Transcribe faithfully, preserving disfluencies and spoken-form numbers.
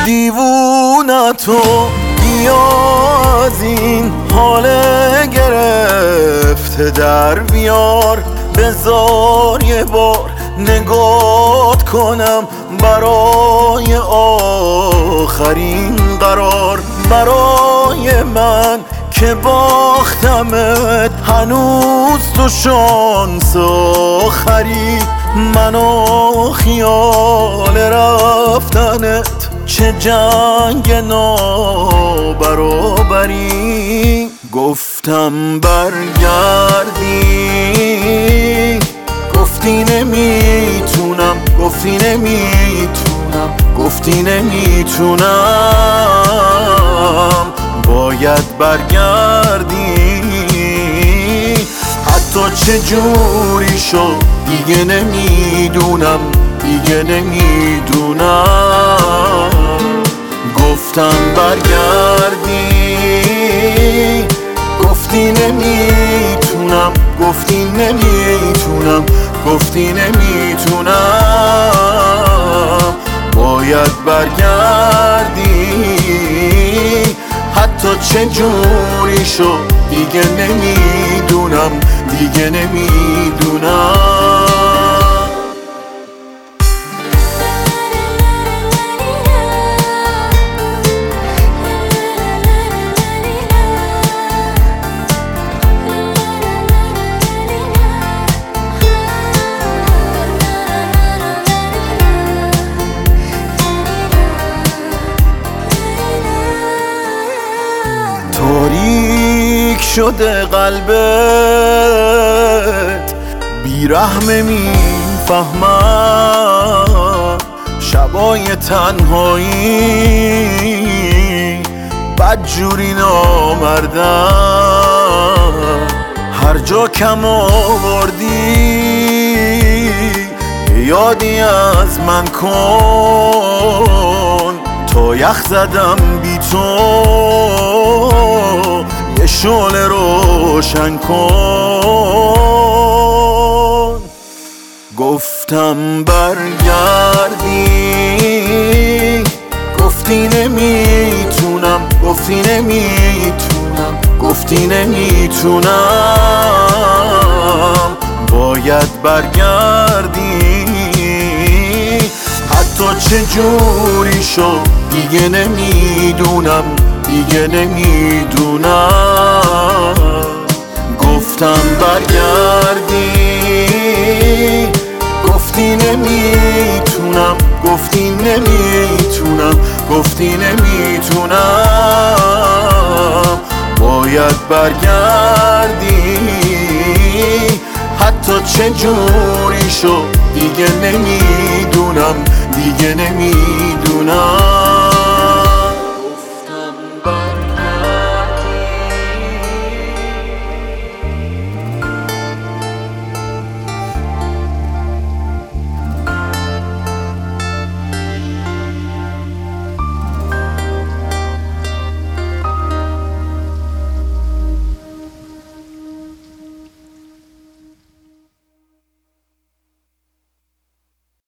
دیوونتو بیا از این حال گرفته در بیار، بذار یه بار نگات کنم برای آخرین قرار. برای من که باختمت هنوز تو شانس آخری، منو خیال رفتنت چه جنگ نابرابری. گفتم برگردی، گفتی نمیتونم، گفتی نمیتونم، گفتی نمیتونم. باید برگردی، حتی چه جوری شد دیگه نمیدونم، دیگه نمیدونم. گفتم برگردی، گفتی نمیتونم، گفتی نمیتونم، گفتی نمیتونم. باید برگردی، حتی چه جوری شد دیگه نمیدونم، دیگه نمیدونم. تاریک شده قلبت، بیرحمه میفهمم. شبای تنهایی بدجوری نامردم. هر جا کم آوردی یادی از من کن، تا یخ زدم بی تو یه شعله روشن کن. گفتم برگردی، گفتی نمیتونم، گفتی نمیتونم، گفتی نمیتونم. باید برگردی، حتی چه جوری شد دیگه نمیدونم، دیگه نمیدونم. گفتم برگردی، گفتی نمیتونم، گفتی نمیتونم، گفتی نمیتونم. باید برگردی، حتی چه جوری شد دیگه نمیدونم، دیگه نمیدونم.